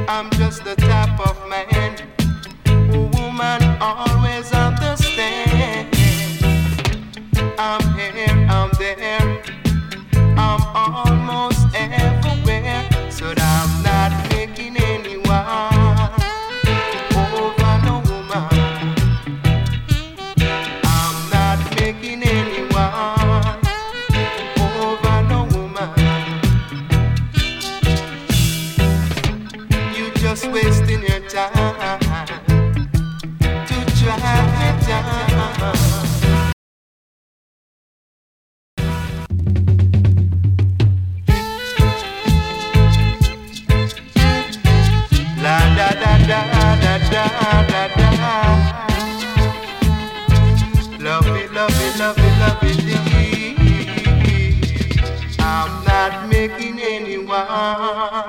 I'm just the type of man who woman always understand. I'm here, I'm there, I'm almost everywhere, so that I'm not making anyone over no woman. I'm not making anyone over no woman. You just wasting your time to drive me down. La da da da da da da da. Love it, love it, love it, love it. I'm not making anyone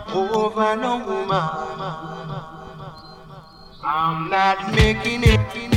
over no woman. I'm not making it.